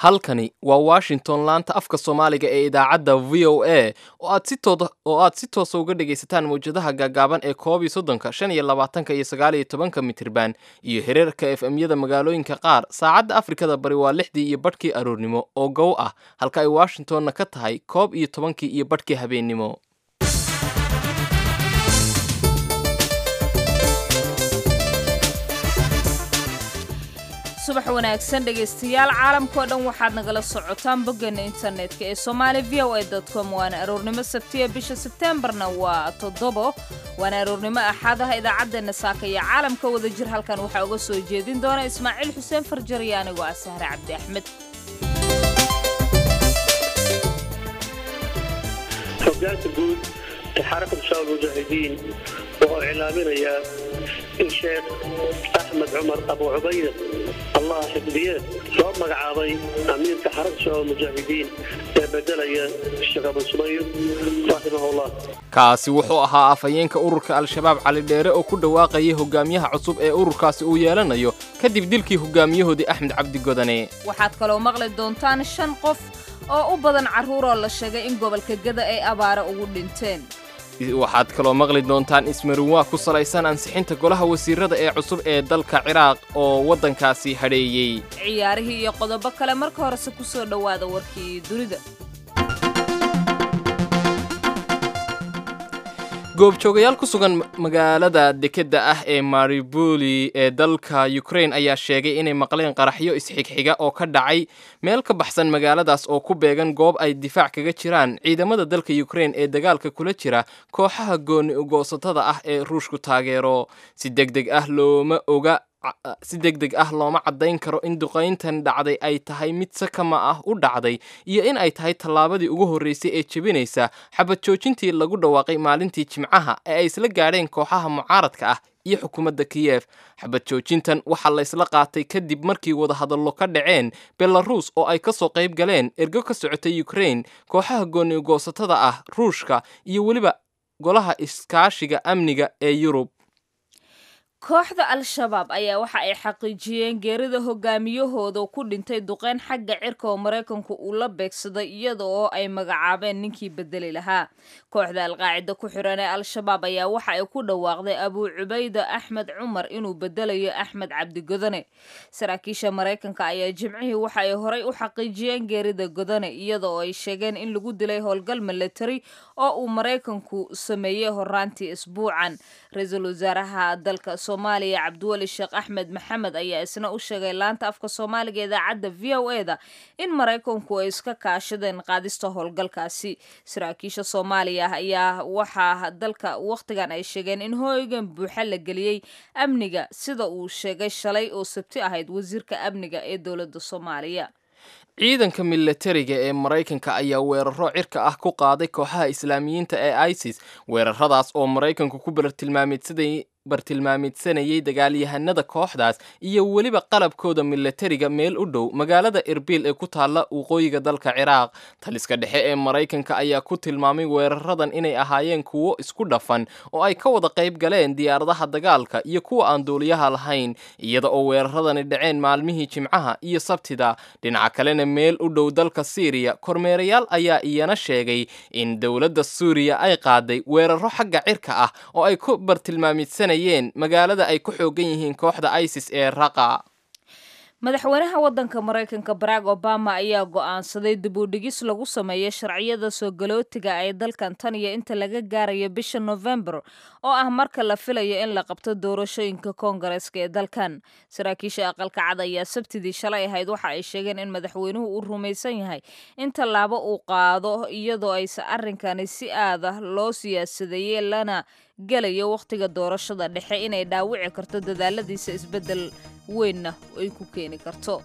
Halkani waa Washington laanta afka Soomaaliga ee idaacadda VOA oo aad si toos uga dhageysataan mowjadaha gaagaaban ee 11 25 iyo 19 mitirban iyo heerarka FM-yada magaalooyinka qaar. Saacadda Afrikada Bari waa 6 iyo badhkii aroornimo oo gow ah, halka ay Washingtonna ka tahay 11 iyo badhkii habeenimo. subax wanaagsan dhageystayaal caalamka oo dhan waxaad nagala socotaan boggeena internetka ee somali.voa.com waana aroornimo sabtiya bisha Septembarna waa 7 waana aroornimo axad ah idaacadeena saaka iyo caalamka wada jir halkan waxa uga soo jeedin doona Ismaaciil Xuseen Farjari anigoo ah Sahra Cabdi Axmed. Hoggaanka guud ee xarakada Shabaab Mujaahidiin oo iclaaminaya in Sheekh Axmed Cumar Abu Ubayda Allah xifdiye soo magacaabay amiirka xarakada Shabaab Mujaahidiin ee bedelaya Sheekh Abu Sumayr rahimahullah. kaasi wuxuu ahaa afayeenka ururka Al-Shabaab Cali Dheere oo ku dhawaaqayay hogaamiyaha cusub ee ururkaasi uu yeelanayo kadib dilkii hogaamiyahoodii Axmed Cabdi Godane. waxaad kaloo maqli doontaan 5 qof oo u badan caruur oo la sheegay in gobolka Gada ay abaara ugu dhinteen. waxaad kaloo maqli doontaan ismaruwa ku salaysan ansixinta golaha wasiirada ee cusub ee dalka Ciraaq oo wadankaasi hadheeyay. ciyaarihii iyo qodobo kale marka hore ku soo dhawaada warkii dunida. goobjoogayaal ku sugan magaalada dekedda ah ee Mariupol ee dalka Ukraine ayaa sheegay inay maqleen qaraxyo isxigxiga oo ka dhacay meel ka baxsan magaaladaas oo ku beegan goob ay difaac kaga jiraan ciidamada dalka Ukraine ee dagaalka kula jira kooxaha gooni ugoosatada ah ee Ruushku taageero. si degdeg ah looma cadayn karo in duqeyntan dhacday ay tahay mid sakama ah u dhacday iyo in ay tahay tallaabadii ugu horeysay ee jebinaysa xabad joojintii lagu dhawaaqay maalintii Jimcaha ee ay isla gaadheen kooxaha mucaaradka ah iyo xukuumadda Kiev. xabad joojintan waxaa la isla qaatay kadib markii wadahadallo ka dhaceen Belarus oo ay ka soo qayb galeen ergo ka socotay Ukraine, kooxaha gooni ugoosatada ah Ruushka iyo weliba golaha iskaashiga amniga ee Yurub. kooxda Al-Shabaab ayaa waxa ay xaqiijiyeen geerida hogaamiyahooda ku dhintay duqeyn xagga cirka oo Mareykanku uu la beegsaday iyada oo ay magacaabeen ninkii bedeli lahaa. kooxda Al-Qaacida ku xiran ee Al-Shabaab ayaa waxa ay ku dhawaaqday Abu Ubayda Axmed Cumar inuu bedelayo Axmed Cabdi Godane. saraakiisha Mareykanka ayaa Jimcihii waxa ay horay u xaqiijiyeen geerida Godane iyada oo ay sheegeen in lagu dilay howlgal military oo uu Mareykanku sameeyay horaantii isbuucan. ra'iisul wasaaraha dalka Soomaaliya Cabdiwali Sheekh Axmed Maxamed ayaa isna u sheegay laanta afka Soomaaliga ee idaacadda VOA-da in Mareykanku ay iska kaashadeen qaadista howlgalkaasi. saraakiisha Soomaaliya ayaa waxa dalka waqtigan ay sheegeen in hooygan buuxa la geliyay amniga sida uu sheegay shalay oo Sabti ahayd wasiirka amniga ee dowladda Soomaaliya. ciidanka militariga ee Mareykanka ayaa weeraro cirka ah ku qaaday kooxaha Islaamiyiinta ee ISIS. weeraradaas oo Mareykanku ku bartilmaameedsanayay dagaalyahanada kooxdaas iyo weliba qalabkooda militariga meel u dhow magaalada Erbil ee ku taala waqooyiga dalka Ciraaq. taliska dhexe ee Mareykanka ayaa ku tilmaamay weeraradan inay ahaayeen kuwo isku dhafan oo ay ka wada qayb galeen diyaaradaha dagaalka iyo kuwa aan duuliyaha lahayn, iyada oo weeraradani dhaceen maalmihii Jimcaha iyo Sabtida. dhinaca kalena meel u dhow dalka Syria, kormeerayaal ayaa iyana sheegay in dowladda Suuriya ay qaaday weeraro xagga cirka ah oo ay ku bartilmaameedsanayeen magaalada ay ku xoogan yihiin kooxda ISIS ee Raqqa. madaxweynaha wadanka Mareykanka Barack Obama ayaa go'aansaday dib u dhigis lagu sameeyo sharciyada soo galootiga ay dalkan tan iyo inta laga gaarayo bisha November oo ah marka la filayo in la qabto doorashooyinka Koongareeska ee dalkan. saraakiisha aqalka cad ayaa Sabtidii shalay ahayd waxa ay sheegeen in madaxweynuhu uu rumaysan yahay in tallaabo uu qaado iyadoo ay arrinkani si aad ah loo siyaasadeeyay lana galayo waqtiga doorashada dhexe inay dhaawici karto dadaaladiisa isbedel weynna ay ku keeni karto.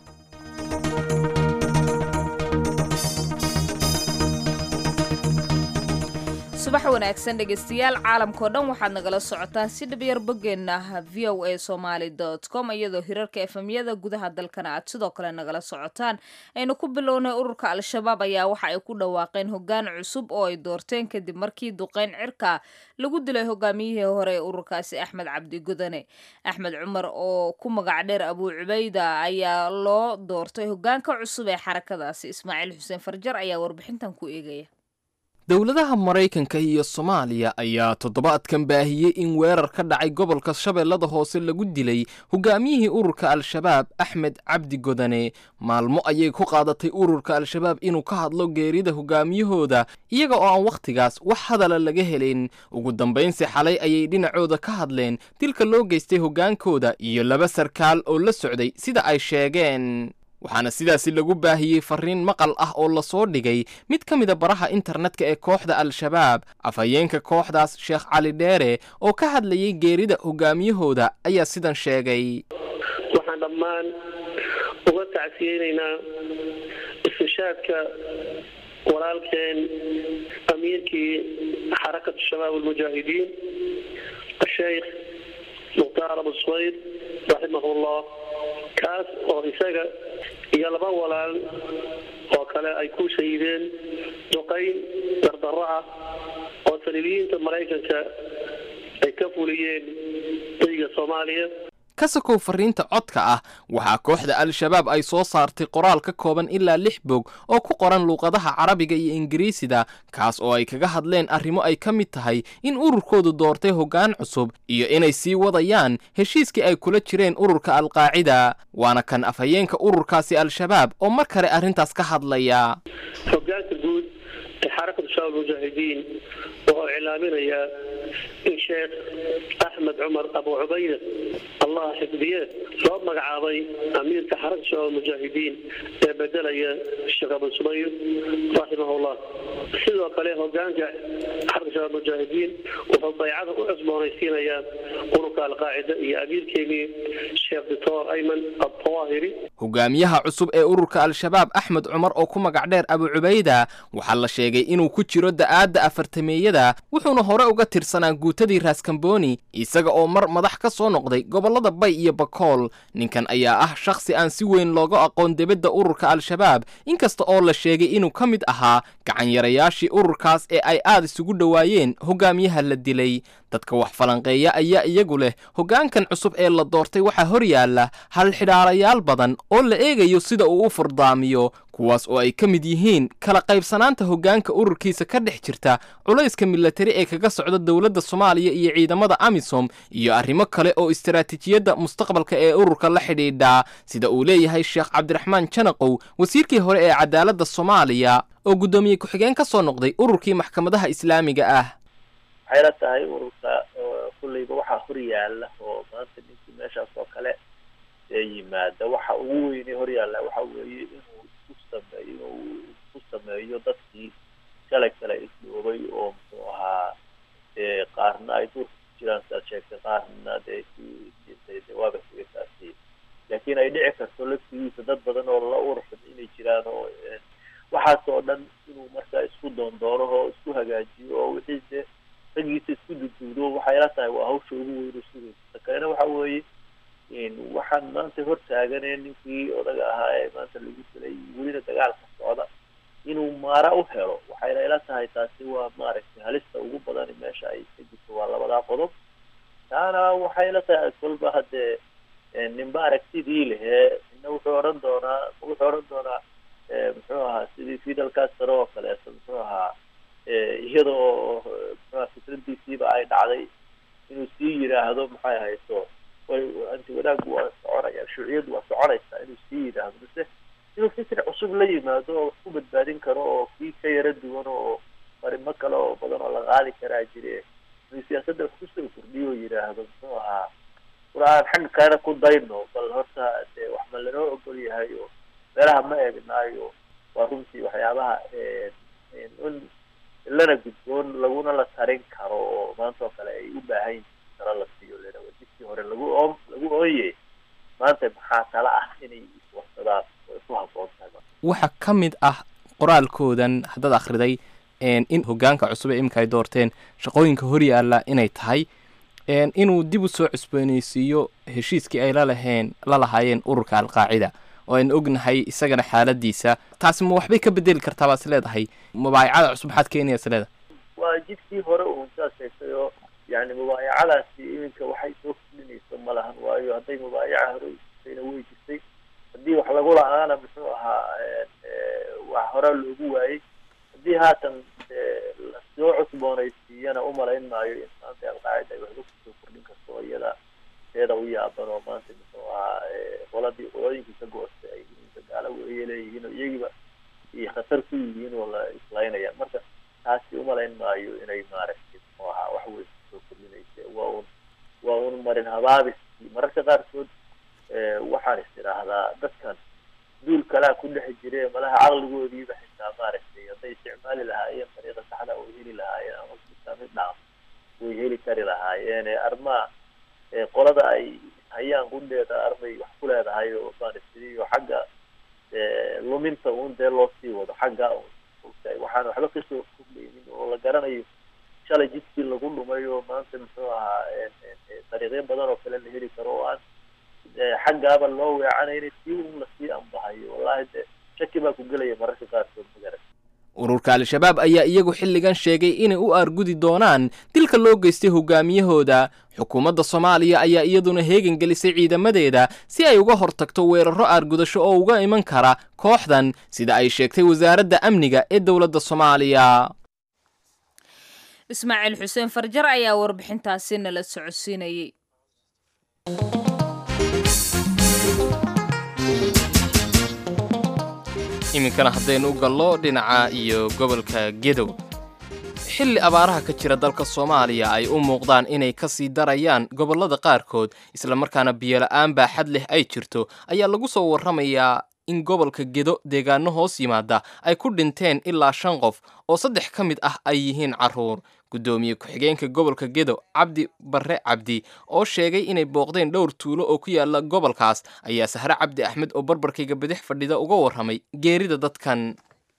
subax wanaagsan dhegeystayaal caalamkao dhan waxaad nagala socotaan si dhibyar boggeenna voasomali.com iyadoo hirarka efemyada gudaha dalkana aad sidoo kale nagala socotaan aynu ku bilownay ururka al-shabaab ayaa waxa ay ku dhawaaqeen hoggaan cusub oo ay doorteen kadib markii duqeyn cirka lagu dilay hogaamiyihii hore ee ururkaasi axmed cabdi gudane axmed cumar oo ku magac dheer abuu cubayda ayaa loo doortay hoggaanka cusub ee xarakadaasi ismaaciil xuseen farjar ayaa warbixintan ku eegaya dowladaha maraykanka iyo soomaaliya ayaa toddobaadkan baahiyey in weerar ka dhacay gobolka shabeellada hoose lagu dilay hogaamiyihii ururka al-shabaab axmed cabdi godane maalmo ayay ku qaadatay ururka al-shabaab inuu ka hadlo geerida hogaamiyahooda iyaga oo aan wakhtigaas wax hadala laga helayn ugu dambaynsi xalay ayay dhinacooda ka hadleen dilka loo geystay hoggaankooda iyo 2 sarkaal oo la socday sida ay sheegeen waxaana sidaasi lagu baahiyey farriin maqal ah oo la soo dhigay mid ka mida baraha internetka ee kooxda al-shabaab afhayeenka kooxdaas sheekh cali dheere oo ka hadlayay geerida hogaamiyahooda ayaa sidan sheegay waxaan dhammaan uga tacsiyeynaynaa istishaadka walaalkeen amiirkii xarakatu shabaab almujaahidiin asheykh mukhtaar abu suwayr raximahullah kaas oo isaga iyo 2 walaal oo kale ay ku shahiideen duqeyn dardarro ah oo saliibiyiinta maraykanka ay ka fuliyeen dalka Soomaaliya ka sokow farriinta codka ah waxaa kooxda al-shabaab ay soo saartay qoraal ka kooban ilaa 6 bog oo ku qoran luuqadaha carabiga iyo ingiriisida kaas oo ay kaga hadleen arrimo ay ka mid tahay in ururkoodu doortay hoggaan cusub iyo inay sii wadayaan heshiiskii ay kula jireen ururka al-qaacida waana kan afhayeenka ururkaasi al-shabaab oo mar kale arrintaas ka hadlaya hoggaanka guud ee xarakada shabaab mujaahidiin oo iclaaminaya in sheekh axmed cumar abu cubayda allah xifdiye loo magacaabay amiirka xarakada shabaab mujaahidiin ee bedelaya sheekh abu subayr raximahullah sidoo kale hoggaanka xarakada shabaab mujaahidiin wuxuu baycada u cusboonaysiinayaa ururka al-qaacida iyo amiirkeedii sheekh doctor ayman al-tawahiri hogaamiyaha cusub ee ururka al-shabaab axmed cumar oo ku magac dheer abu cubayda waxaa la sheegay inuu ku jiro da'aadda afartameeyada wuxuuna hore uga tirsanaa guutadii raaskambooni isaga oo mar madax ka soo noqday gobollada bay iyo bakool ninkan ayaa ah shakhsi aan si weyn looga aqoon debadda ururka al-shabaab inkasta oo la sheegay inuu ka mid ahaa gacanyarayaashii ururkaas ee ay aad isugu dhowaayeen hogaamiyaha la dilay dadka wax falanqeeya ayaa iyagu leh hoggaankan cusub ee la doortay waxaa hor yaalla hal xidhaarayaal badan oo la eegayo sida uu u furdaamiyo kuwaas oo ay ka mid yihiin kala qaybsanaanta hoggaanka ururkiisa ka dhex jirta culayska milatari ee kaga socda dowladda Soomaaliya iyo ciidamada AMISOM iyo arrimo kale oo istiraatiijiyadda mustaqbalka ee ururka la xidhiidha sida uu leeyahay Sheekh Cabdiraxmaan Janaqow wasiirkii hore ee cadaaladda Soomaaliya oo gudoomiye ku-xigeen ka soo noqday ururkii maxkamadaha islaamiga ah waxay la tahay ururka kullayba waxaa hor yaalla oo maanta ninkii meeshaas oo kale yimaada waxa ugu weyn hor yaalla waxa weeye inuu isku sameeyo dadkii kala isloobay oo muxuu ahaa qaarna ay durka jiraan saad sheegtay qaarna dee jirtay jawaaba sigaasi laakiin ay dhici karto laftigiisa dad badan oo la urursan inay jiraan oo waxaas oo dhan inuu markaa isku doondoono oo isku hagaajiyo oo wixii ragiisa isku duduudo waxay la tahay waa hawsha ugu weyn sugaysa kalena waxa weeye waxaan maanta hor taaganee ninkii odaga ahaa ee maanta lagu dilay welina dagaalka socda inuu maara u helo waxayna ila tahay taasi waa maaragtay halista ugu badan meesha ay ka jirto waa 2 qodob taana waxay ila tahay kolba haddee ninba aragtidii lehee ina wuxuu odhan doonaa muxuu ahaa sidii Fidel Castro oo kaleeto muxuu ahaa iyadoo fikradiisiiba ay dhacday inuu sii yiraahdo maxay hayso anti wadaag waa soconaya shuuciyadu waa soconaysaa inuu sii yiraahdo base inuu fikir cusub la yimaado oo ku badbaadin karo oo kii ka yara duwan oo arrimo kale oo badan oo la qaadi karaa jire inuu siyaasadda wax kusoo kordhiyo yiraahdo muxuu ahaa quraan xagga kale ku dayno bal horta wax ma lanoo ogol yahay oo meelaha ma eegnaayo waa runtii waxyaabaha lana gudboon laguna la tarin karo oo maanta oo kale ay u baahan yihiin tala la siiyo leeyahay wajibkii hore lagu ooyey maanta maxaa tala ah inay iswarsadaan oo isku habboon tahay waxa ka mid ah qoraalkoodan haddaad akhriday in hoggaanka cusub ee iminka ay doorteen shaqooyinka horyaalla inay tahay inuu dib u soo cusboonaysiiyo heshiiskii ay la lahaayeen ururka alqaacida oo aan ognahay isagana xaaladiisa taasi ma waxbay ka bedeli kartaa baad is leedahay mubaayacada cusub maxaad keenaya is leedahay waa jidkii hore uun saas haysay oo yani mubaayacadaasi iminka waxay soo kordhinayso ma lahan waayo hadday mubaayaca hore jirtayna way jirtay haddii wax lagu la-aana muxuu ahaa wax horaa loogu waayey haddii haatan lasoo cusboonaysiiyana umalayn maayo in maanta alqaacida ay waxba kusoo kordhin karto iyada teeda u yaaban oo maanta muxuu ahaa qolooyinkii ka goostay ay dagaalo weeye leeyihiin oo iyagiiba iyo khatar ku yihiin oo la islaynayaan marka taasi umalayn maayo inay maaragtay muxuu ahaa wax weyn kusoo kordhinaysa waa un marin habaabiskii mararka qaarkood waxaan is idhaahdaa dadkan duul kalaa ku dhex jire malaha caqligoodiiba xitaa maaragtay hadday isticmaali lahaayeen dariiqa saxda way heli lahaayeen ama mid dhaaf way heli kari lahaayeen armaa qolada ay hayaan qundheeda armay wax ku leedahay oo maaragtay xagga luminta un dee loo sii wado xagga waxaan waxba kasoo kordhaynin oo la garanayo shalay jidkii lagu dhumay oo maanta muxuu ahaa dariiqyo badan oo kale la heli karo oo aan xaggaaba loo weecanayna si un lasii anbahayo wallahi de shaki baa ku gelaya mararka qaarkood magaran ururka al-shabaab ayaa iyagu xilligan sheegay inay u aargudi doonaan dilka loo geystay hogaamiyahooda xukuumadda soomaaliya ayaa iyaduna heegan gelisay ciidamadeeda si ay uga hortagto weeraro aargudasho oo uga iman kara kooxdan sida ay sheegtay wasaaradda amniga ee dowladda soomaaliya ismaaciil xuseen farjar ayaa warbixintaasi nala socodsiinayay iminkana haddaynu u gallo dhinaca iyo gobolka gedow xilli abaaraha ka jira dalka soomaaliya ay u muuqdaan inay ka sii darayaan gobollada qaarkood islamarkaana biyola'aan baaxad leh ay jirto ayaa lagu soo warramayaa in gobolka gedo deegaano hoos yimaada ay ku dhinteen ilaa 5 qof oo 3 ka mid ah ay yihiin carruur gudoomiye ku-xigeenka gobolka gedo cabdi barre cabdi oo sheegay inay booqdeen dhowr tuulo oo ku yaala gobolkaas ayaa sahre cabdi axmed oo barbarkayga bidix fadhida uga warramay geerida dadkan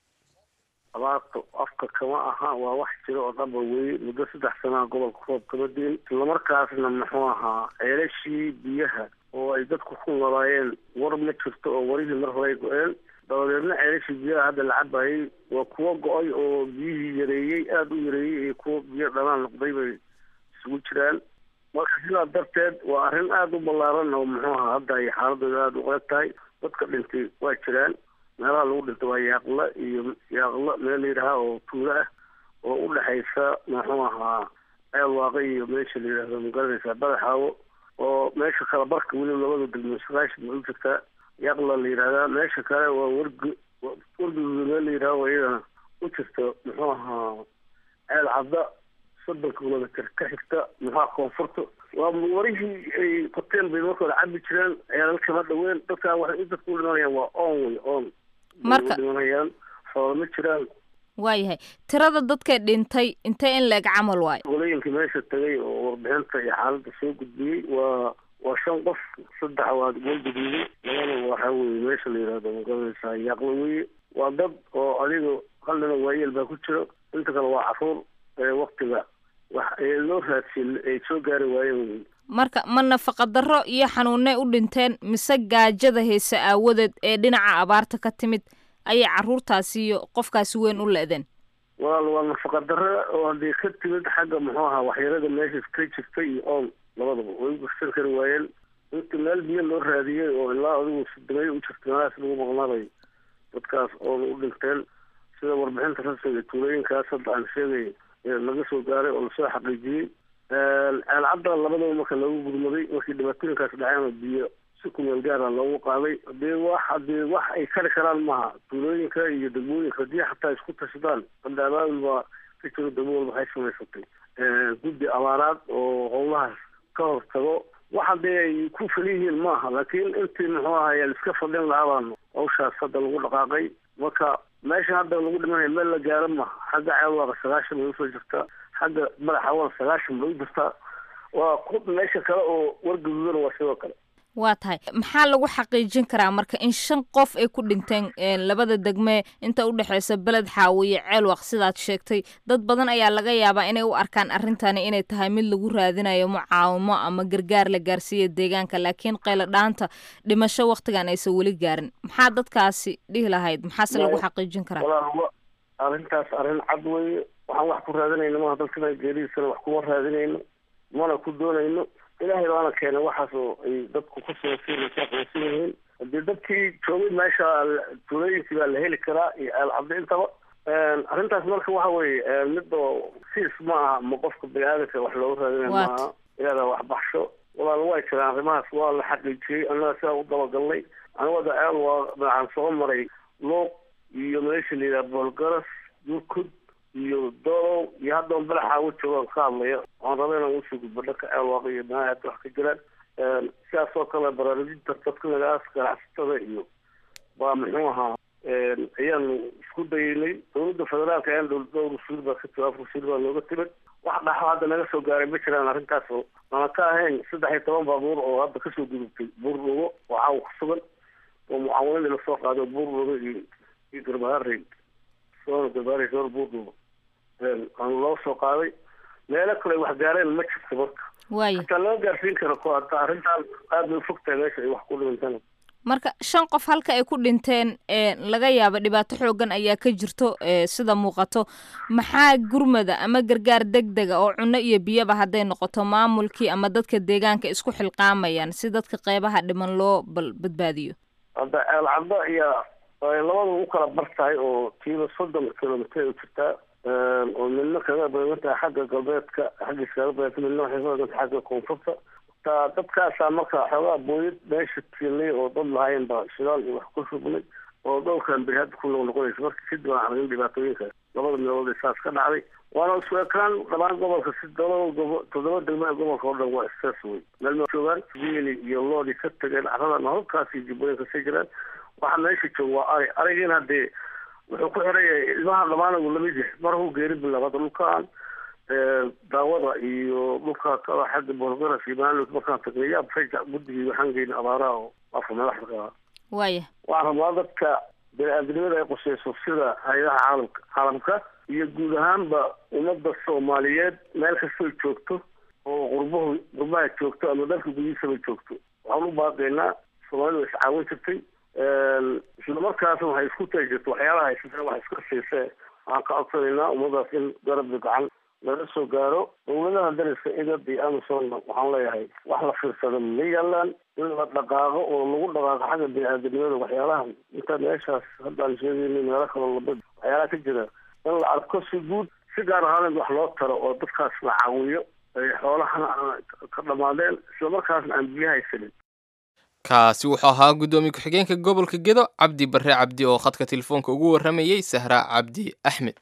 abaartu afka kama aha waa wax jiro oo dhaba weeye muddo 3 sano gobolka roob kama diin islamarkaasna muxuu ahaa ceelashii biyaha oo ay dadku ku noolaayeen war ma jirto oo warihii mar hore go-een dabadeedna ceelashii biyaha hadda la cabayay waa kuwo go-ay oo biyihii yareeyey aada u yareeyey iyo kuwo biyo dhanaan noqday bay isugu jiraan marka sidaa darteed waa arrin aada u ballaaran oo muxuu ahaa hadda ay xaaladooda aada u adag tahay dadka dhintay waa jiraan meelaha lagu dhintay waa yaaqla iyo yaaqla meel layidhahaa oo tuulo ah oo u dhexaysa muxuu ahaa ceel waaqa iyo meesha la yidhaahdo magaranaysaa badaxaawo oo meesha kale barka weliba labada degmo sagaashan ma u jirtaa yaqla la yidhahdaa meesha kale waa warguduuda meel la yidhahdo iyadana u jirta muxuu ahaa ceel cadda 30 kilomitr ka xigta muxua koonfurta waa warihii ay qoteen bay markooda cabi jireen ceelal kama dhaween dadkaa waxay dadka u dhimanayaan waa oon wey oon marka dhimanayaan xoolo ma jiraan waayahay tirada dadka dhintay intee in leeg camal waayo golooyinka meesha tagay oo warbixinta iyo xaaladda soo gudbiyey waa 5 qof 3 waa golguduuday labana waxaa weeye meesha la yidhahdo magaranaysaa yaaqla weye waa dad oo adiga qalina waayeel baa ku jiro inta kale waa carruur waktiga wax loo raadsiin ay soo gaari waayeen marka ma nafaqa darro iyo xanuunay u dhinteen mise gaajada heese aawadeed ee dhinaca abaarta ka timid ayay carruurtaasi iyo qofkaasi weyn u leedeen waa nafaqa darro oo haddii ka timid xagga muxuu ahaa waxyarada meesha ka jirta iyo oon labadaba way gursan kari waayeen inta meel biyo loo raadiyey oo ilaa adigu sidamay u jirta meelahaas lagu maqnaabay dadkaas oona u dhinteen sida warbixinta rasmiga tuulooyinkaas hadda aan sheegay laga soo gaaray oo lasoo xaqiijiyey ceelcadda labadaba marka loogu gurmaday markii dhibaatooyinkaas dhaceen biyo si kumeel gaara loogu qaaday hadii wax ay kari karaan maaha tuulooyinka iyo degmooyinka haddii xataa isku tashadaan hadda abaabul baa ka jiro degmo walba waxay samaysatay guddi abaaraad oo howlahaas ka hortago wax haddii ay ku faliyihiin maaha laakiin intii muxuu ahayaan iska fadhin lahaabaan hawshaas hadda lagu dhaqaaqay marka meesha hadda lagu dhimanaya meel la gaaro maha xagga ceelwaaqa 90 bay usoo jirtaa xagga madaxawan 90 bay u jirtaa waa meesha kale oo warguduudana waa sidoo kale waa tahay maxaa lagu xaqiijin karaa marka in 5 qof ay ku dhinteen labada degme inta u dhaxaysa Beled Xaawo iyo Ceelwaq sidaad sheegtay dad badan ayaa laga yaabaa inay u arkaan arintani inay tahay mid lagu raadinayo mucaawimo ama gargaar la gaarsiiyo deegaanka laakiin qaylo dhaanta dhimasho waqtigan aysan weli gaarin maxaa dadkaasi dhihi lahayd maxaase lagu xaqiijin karaa walaal arintaas arin cad weeye waxaan wax ku raadinayno ma dalkana geeriisana wax kuma raadinayno mana ku doonayno ilaahay baana keenay waxaas oo ay dadku ku soo fiiriyeen haddii dadkii joogay meesha tuulooyinkii baa la heli karaa iyo alcabdi intaba arrintaas marka waxa weeye mid oo siis ma aha ma qofka biniaadanka wax looga raadinayo maaha ilaada wax baxsho walaal way jiraan arrimahaas waa la xaqiijiyey annaga sidaa u dabagalnay anigooda ceel waa dhinacaan soo maray looq iyo meesha la yidhaha boolgaras durkud iyo dolow iyo haddoon Beled Xaawo joogaan ka hadlaya waan rabaa inaan usoo gudbo dhanka Ceelwaq iyo Banaadir wax ka jiraan sidaas oo kale baraarujinta dadka nagaas ganacsatada iyo waa muxuu ahaa ayaanu isku daynay dowladda federaalka ayaan dhowr usuul baa ka jawaab usuul baa looga timid wax dhaxo hadda naga soo gaaray ma jiraan arrintaas oo aan ka ahayn 13 baabuur oo hadda kasoo gudubtay buurlugo oo caaw ku sugan oo mucaawanada la soo qaado buurlugo iyo garbaharey soo garbaharey soo buurlugo aan loo soo qaaday meelo kale wax gaareen ma jirto marka waayo loo gaarsiin karo ko hadda arrintan aad u fogtay meesha ay wax ku dhintaan marka 5 qof halka ay ku dhinteen laga yaabo dhibaato xoogan ayaa ka jirto sida muuqato maxaa gurmada ama gargaar degdeg oo cunno iyo biyaba haday noqoto maamulkii ama dadka deegaanka isku xilqaamayaan si dadka qeybaha dhiman loo badbaadiyo hadda alcabda iyo labadu u kala bartahay oo tiiba 30 kilomitir u jirta oo midna kaga badantahay xagga galbeedka xaggiisa kaga badantahay midna waxay ka badantahay xagga koonfurta dadkaasaa marka xoogaa booyad meesha tiilay oo dad lahaayeen baa shidaal iyo wax ku shubnay oo dhowrkan beri hadda ku noqnoqonaysa marka kadib aan argin dhibaatooyinka labada meelood ee saas ka dhacday waana isku ekaan dhammaan gobolka si 7 degmo ee gobolka oo dhan waa istaas wey meel ma joogaan wiili iyo loodi ka tageen carradan halkaas iyo jubbooyinka ka jiraan waxa meesha jooga waa arigiina haddee wuxuu ku xirayay ilmaha dhammaan uu lamid yahay mar huu geeri bilaabada dhulkaan daawada iyo dhulka kala xagga boolgaras iyo maamulka markaan tagnay yaa fayda guddigii waxaan geynay abaaraha oo afka madaxda ka waaya waxaan rabaa dadka bini'aadanimada ay qusayso sida hay'adaha caalamka iyo guud ahaanba ummadda Soomaaliyeed meel kastoo joogto oo qurbaha joogto ama dalka gudihiisaba joogto waxaan u baaqaynaa Soomaalidu is caawin jirtay isla markaasna waxay isku taajirto waxyaalaha haysataa wax iska siisee waxaan ka codsanaynaa ummadaas in garab gacan laga soo gaaro dowladaha dariska igadi Amazon waxaan leeyahay wax la fiirsado ma yaalaan in la dhaqaaqo oo lagu dhaqaaqo xagga bini'aadanimada waxyaalaha inta meeshaas hadda aan sheegaynay meelo kale labad waxyaalaha ka jira in la arko si guud si gaar ahaan wax loo taro oo dadkaas la caawiyo ay xoolahana ka dhamaadeen isla markaasna aan biyo haysanin kaasi wuxuu ahaa gudoomiye ku-xigeenka gobolka Gedo Cabdi Barre Cabdi oo khadka telefoonka ugu waramayay Sahra Cabdi Axmed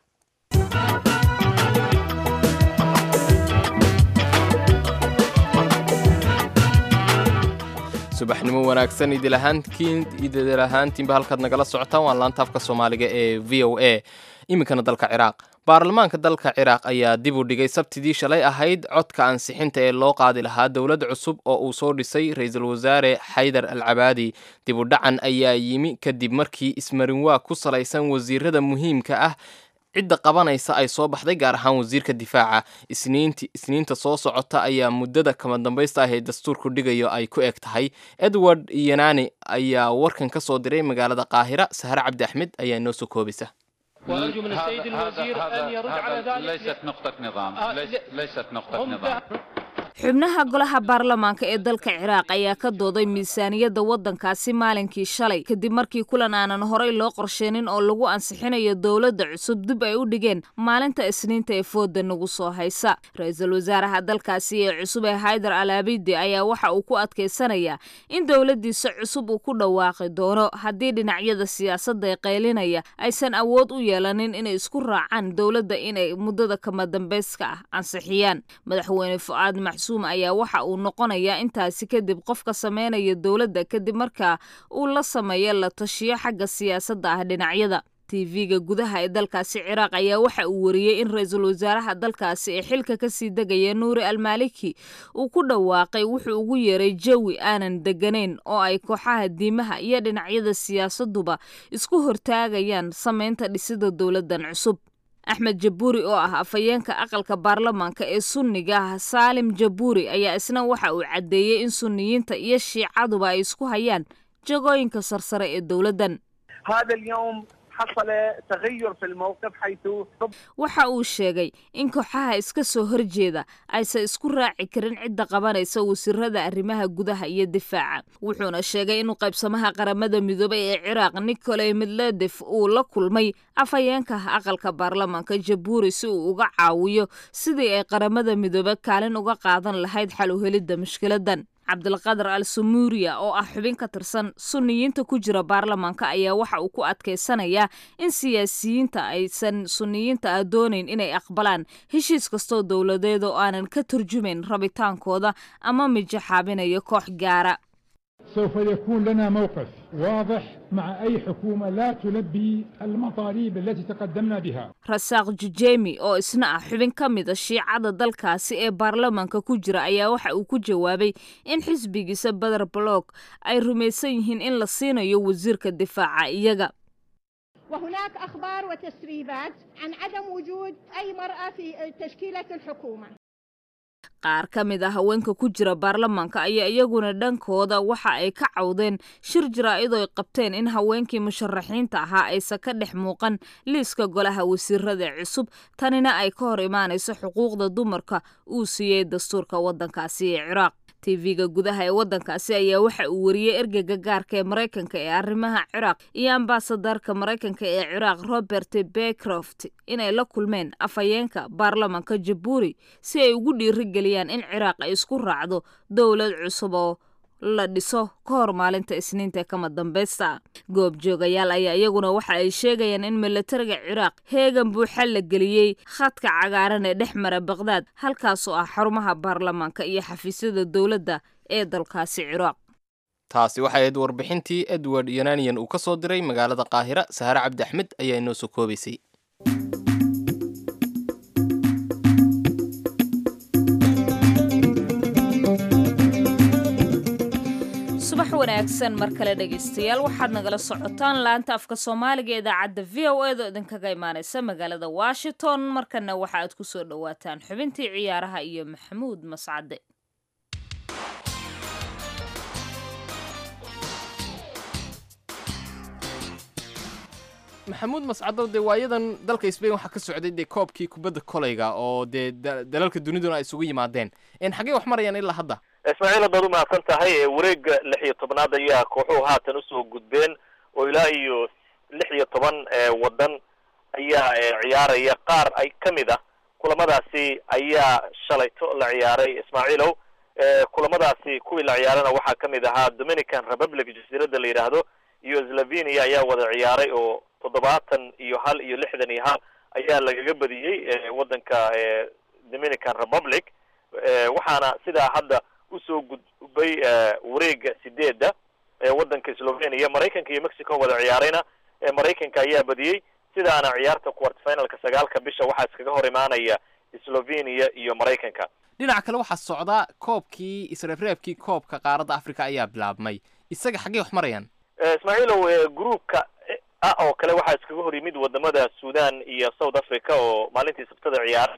subaxnimo wanaagsan idil ahaantiinba halkaad nagala socotaan waa laanta afka Soomaaliga ee VOA iminkana dalka Ciraaq baarlamaanka dalka Ciraaq ayaa dib u dhigay sabtidii shalay ahayd codka ansixinta ee loo qaadi lahaa dawlad cusub oo uu soo dhisay ra'iisul wasaare Haydar al-Abadi dib u dhacan ayaa yimi kadib markii ismarinwaa ku salaysan wasiirada muhiimka ah cidda qabanaysa ay soo baxday gaar ahaan wasiirka difaaca isniinta soo socota ayaa muddada kama dambaysta ah ee dastuurku dhigayo ay ku eg tahay Edward Yanani ayaa warkan ka soo diray magaalada Qaahira Sahra Cabdi Axmed ayaa noo soo koobisa وأرجو من السيد الوزير أن يرد على ذلك ليست نقطة نظام ليست نقطة نظام xubnaha golaha baarlamaanka ee dalka Ciraaq ayaa ka dooday miisaaniyadda waddankaasi maalinkii shalay kadib markii kulan aanan horey loo qorsheenin oo lagu ansixinayo dawladda cusub dib ay u dhigeen maalinta Isniinta ee fooda nagu soo haysa ra'iisul wasaaraha dalkaasi ee cusub ee Haydar al-Abadi ayaa waxa uu ku adkeysanayaa in dawladdiisa cusub uu ku dhawaaqi doono haddii dhinacyada siyaasadda ee qaylinaya aysan awood u yeelanin inay isku raacaan dawladda inay muddada kama dambayska ah ansixiyaan madaxweyne Fuad ayaa waxa uu noqonayaa intaasi kadib qofka sameynaya dawladda kadib marka uu la sameeyo la tashiyo xagga siyaasadda ah dhinacyada TV-ga gudaha ee dalkaasi Ciraaq ayaa waxa uu wariyay in ra'iisul wasaaraha dalkaasi ee xilka ka sii degaya Nuuri al-Maliki uu ku dhawaaqay wuxuu ugu yeeray jawi aanan deganayn oo ay kooxaha diimaha iyo dhinacyada siyaasaduba isku hortaagayaan sameynta dhisida dowladan cusub. Axmed Jabuuri oo ah afayeenka aqalka baarlamaanka ee Sunniga ah Saalim Jabuuri ayaa isna waxa uu cadeeyay in Sunniyiinta iyo Shiicaduba ay isku hayaan jagooyinka sarsare ee dowladan. هذا اليوم حصل تغير في الموقف حيث waxa uu sheegay in kooxaha iska soo horjeeda aysan isku raaci karin cidda qabanaysa wasiirada arrimaha gudaha iyo difaaca. Wuxuuna sheegay in qaybsamaha qaramada midoobay ee Ciraaq Nikolay Medvedev uu la kulmay afayeenka aqalka baarlamaanka Jabuuri si uu uga caawiyo sidii ay qaramada midoobay kaalin uga qaadan lahayd xal u helidda mushkiladan. Cabdulqaadir al-Sumuuriya oo ah xubin ka tirsan Sunniyiinta ku jira baarlamaanka ayaa waxa uu ku adkeysanayaa in siyaasiyiinta aysan Sunniyiinta doonayn inay aqbalaan heshiis kastoo dowladeed oo aanan ka turjumayn rabitaankooda ama mijaxaabinayo koox gaara. سوف يكون لنا موقف واضح مع أي حكومة لا تلبي المطالب التي تقدمنا بها. رساق جوجيمي oo isna ah xubin ka mid ah Shiicada dalkaasi ee baarlamaanka ku jira ayaa waxa uu ku jawaabay in xisbigiisa Badr Bloc ay rumaysan yihiin in la siinayo wasiirka difaaca iyaga. وهناك أخبار وتسريبات عن عدم وجود أي مرأة في تشكيلة الحكومة. qaar ka mid ah haweenka ku jira baarlamaanka ayaa iyaguna dhankooda waxa ay ka cawdeen shir jaraa'id oo ay qabteen in haweenkii musharaxiinta ahaa aysan ka dhex muuqan liiska golaha wasiirada cusub tanina ay ka hor imaanayso xuquuqda dumarka uu siiyay dastuurka waddankaasi ee Ciraaq. TV-ga gudaha ee waddankaasi ayaa waxa uu wariyay ergeyga gaarka ee Mareykanka ee arrimaha Ciraaq iyo ambaasadarka Mareykanka ee Ciraaq Robert Beecroft inay la kulmeen afayeenka baarlamaanka Jabuuri si ay ugu dhiirigeliyaan in Ciraaq ay isku raacdo dowlad cusub oo la dhiso ka hor maalinta Isniinta kama dambaysta. Goobjoogayaal ayaa iyaguna waxa ay sheegayaan in militariga Ciraaq heegan buuxa la geliyay khadka cagaaran ee dhex mara Baghdad halkaas oo ah xarumaha baarlamaanka iyo xafiisyada dowladda ee dalkaasi Ciraaq. taasi waxay ahayd warbixintii Edward Yananian uu ka soo diray magaalada Qaahira. Sahara Cabdi Axmed ayaa inoo soo koobaysay. subax wanaagsan mar kale dhageystayaal waxaad nagala socotaan laanta afka Soomaaliga ee idaacadda VOA oo idinkaga imaanaysa magaalada Washington. markana waxa aad ku soo dhawaataan xubintii ciyaaraha iyo Maxamuud Mascade. maxamuud mascado dee waayadan dalka Spain waxaa ka socday dee koobkii kubadda kolayga oo dee dalalka duniduna ay isugu yimaadeen xagee wax marayaan ilaa hadda. ismaaciil haddaad u mahadsan tahay wareega 16 ayaa kooxuhu haatan usoo gudbeen oo ilaa iyo 16 wadan ayaa ciyaaraya qaar ay ka mid ah kulamadaasi ayaa shalayto la ciyaaray ismaaciilow. kulamadaasi kuwii la ciyaarana waxaa ka mid ahaa Dominican Republic jasiiradda la yidhaahdo iyo Slovenia ayaa wada ciyaaray oo 71 iyo 61 ayaa lagaga badiyey wadanka Dominican Republic. waxaana sidaa hadda usoo gudbay wareega 8 wadanka Slovenia. Mareykanka iyo Mexico wada ciyaarayna Mareykanka ayaa badiyey sidaana ciyaarta quarter finalka 9 bisha waxaa iskaga hor imaanaya Slovenia iyo Mareykanka. dhinaca kale waxaa socda koobkii isreebreebkii koobka qaaradda Afrika ayaa bilaabmay isaga xagee wax marayaan. ismaaciilow groupka oo kale waxaa iskaga hor yimid wadamada Sudan iyo South Africa oo maalintii sabtada ciyaaray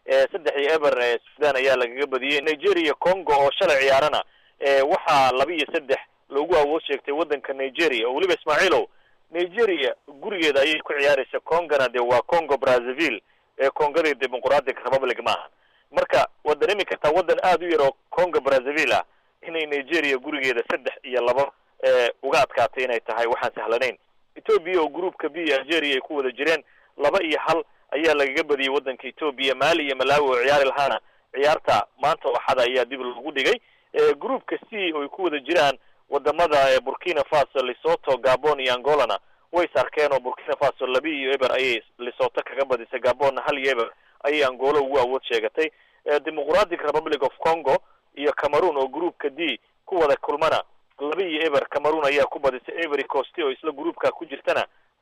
3-0 Sudan ayaa lagaga badiyey. Nigeria Congo oo shalay ciyaarana waxaa 2-3 loogu awood sheegtay wadanka Nigeria oo waliba ismaaciilow Nigeria gurigeeda ayay ku ciyaaraysaa. Congona de waa Congo Brazzaville Congada Democratic Republic maaha. marka wadan imika taa wadan aad u yar oo Congo Brazzaville ah inay Nigeria gurigeeda 3-2 uga adkaatay inay tahay waxaan sahlanayn. Ethiopia oo groupka B Algeria ay ku wada jireen 2-1 ayaa lagaga badiyay wadanka Ethiopia. Mali iyo Malawi oo ciyaari lahaana ciyaarta maanta Axada ayaa dib loogu dhigay. groupka C oo ay ku wada jiraan wadamada Burkina Faso, Lesotho, Gabon iyo Angolana way sarkeen oo Burkina Faso 2-0 ayay Lesotho kaga badisay. Gabon 1-0 ayay Angola ugu awood sheegatay. Democratic Republic of Congo iyo Cameroon oo groupka D ku wada kulmana 2-0 Cameroon ayaa ku badisay. Ivory Coast oo isla groupka ku jirtana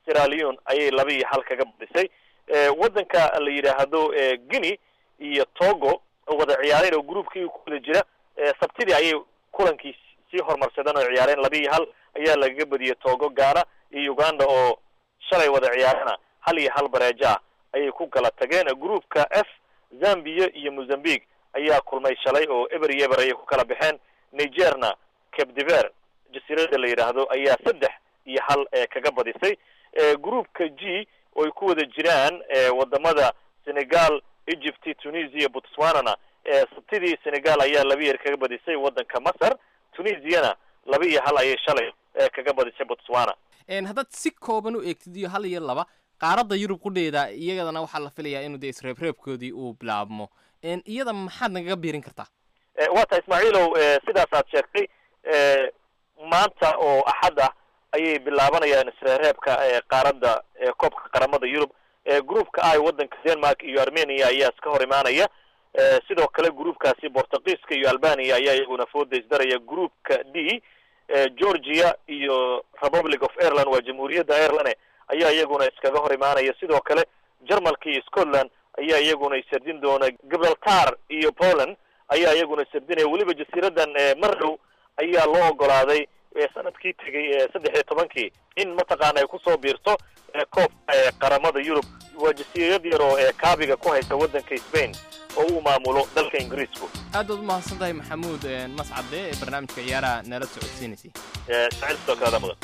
Sierra Leone ayay 2-1 kaga badisay wadanka la yiraahdo Guinea iyo Togo wada ciyaareen oo groupkii ku wada jira sabtidii ayay kulankii si hormarsadeen oo ciyaareen 2-1 ayaa laga badiyay Togo Ghana iyo Uganda oo shalay wada ciyaarana 1-1 bareeja ayay ku kala tageen groupka F Zambia iyo Mozambique ayaa kulmay shalay oo eber ayay ku kala baxeen Nigerna Cape Verde jasiirada la yiraahdo ayaa 3-1 kaga badisay groupka G oo ay ku wada jiraan wadamada Senegal Egypt Tunisia Botswana sabtidii Senegal ayaa 2-1 kaga badisay wadanka Masar Tunisiana 2-1 ayay shalay kaga badisay Botswana haddaad si kooban u eegtid iyo 1 iyo 2 qaaradda Yurub qudheeda iyagana waxaa la filayaa inuu isreebreebkoodii uu bilaabmo iyada maxaad naga biirin kartaa waata Ismaaciilow sidaas aad sheegtay maanta oo axad ah ayay bilaabanayaan isreebreebka qaaradda koobka qaramada Yurub groupka ay wadanka Denmark iyo Armenia ayaa iska hor imaanaya sidoo kale groupkaasi Portugiiska iyo Albania ayaa iyaguna fooda isdaraya groupka D Georgia iyo Republic of Ireland waa jamhuuriyadda Ireland ayaa iyaguna iskaga hor imaanaya sidoo kale Jarmalka iyo Scotland ayaa iyaguna isardin doona Gibraltar iyo Poland ayaa iyaguna isardinaya waliba jasiiradan Marrow ayaa loo ogolaaday sanadkii tagay 13 in mataqaana ay ku soo biirto koob qaramada Yurub waa jasiirad yar oo kaabiga ku haysta wadanka Spain oo uu maamulo dalka Ingiriisku aad u mahadsantahay Maxamuud Mascade barnaamijka ciyaaraha nala socodsiinayay sacaysto kala mudan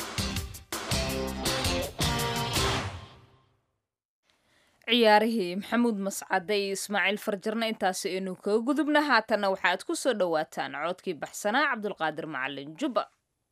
ciyaarihii Maxamuud Mascade iyo Ismaaciil Farjarna intaas inuu ka gudubna haatana waxaad ku soo dhawaataan codkii baxsanaa Cabdulqaadir Macallin Juba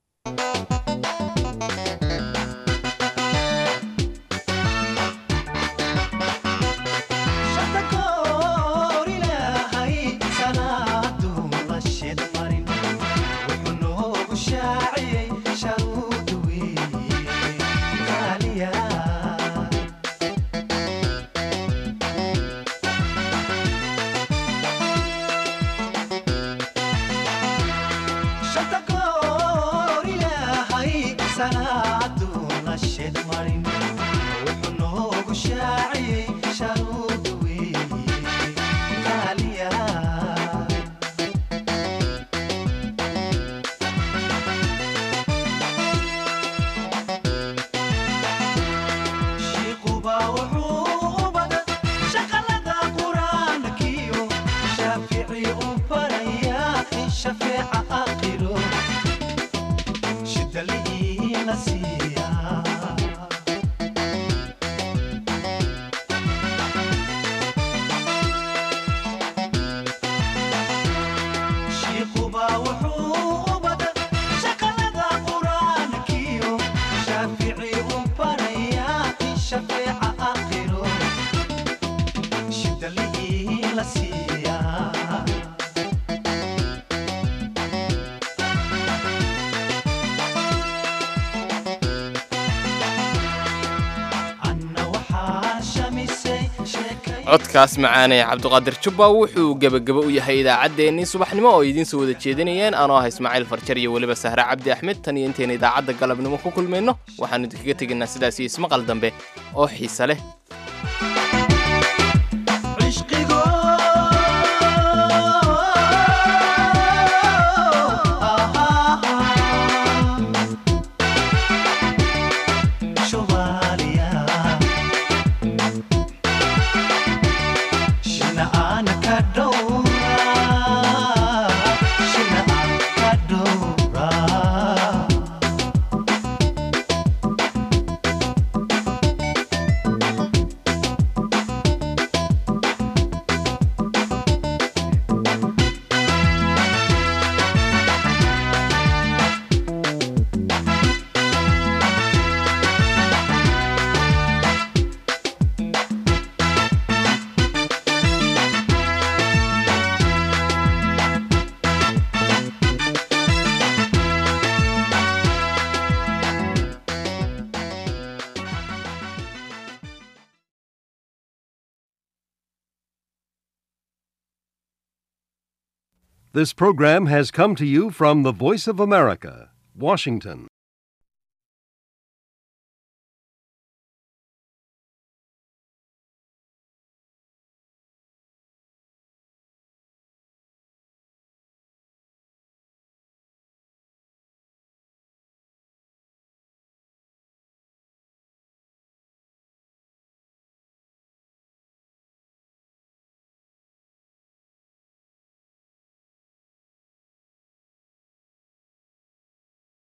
codkaas macaanay Cabdulqaadir Juba wuxuu gabagaba u yahay idaacadeennii subaxnimo oo idin soo wada jeedinayeen anoo ah Ismaaciil Farjar iyo waliba Sahra Cabdi Axmed tan iyo intaan idaacada galabnimo ku kulmayno waxaan idinkaga tegaynaa sidaas iyo ismaqal dambe oo xiiso leh This program has come to you from the Voice of America, Washington.